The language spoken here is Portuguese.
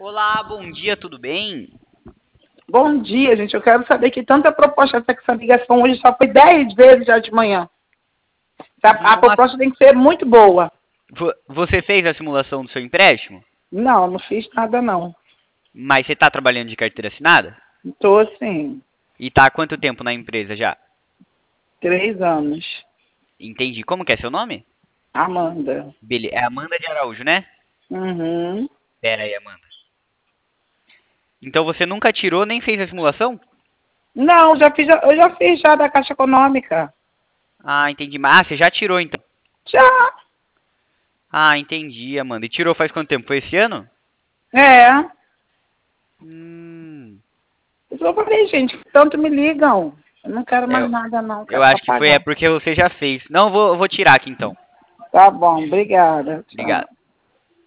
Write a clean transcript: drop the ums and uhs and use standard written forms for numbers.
Olá, bom dia, tudo bem? Bom dia, gente. Eu quero saber que tanta proposta até que essa ligação hoje só foi 10 vezes já de manhã. A Nossa, proposta tem que ser muito boa. você fez a simulação do seu empréstimo? Não, não fiz nada não. Mas você está trabalhando de carteira assinada? Estou assim, E tá há quanto tempo na empresa já? 3 anos. Entendi. Como que é seu nome? Amanda. É Amanda de Araújo, né? Uhum. Pera aí, Amanda. Então você nunca tirou nem fez a simulação? Não, eu já fiz já da Caixa Econômica. Ah, entendi. Ah, você já tirou então. Já. Ah, entendi, Amanda. E tirou faz quanto tempo? Foi esse ano? É. Hum. Eu falei, gente, tanto me ligam. Eu não quero mais Eu, nada não, eu quero só acho que foi pagar. porque você já fez. Não, eu vou tirar aqui então. Tá bom, obrigada. Tchau. Obrigado.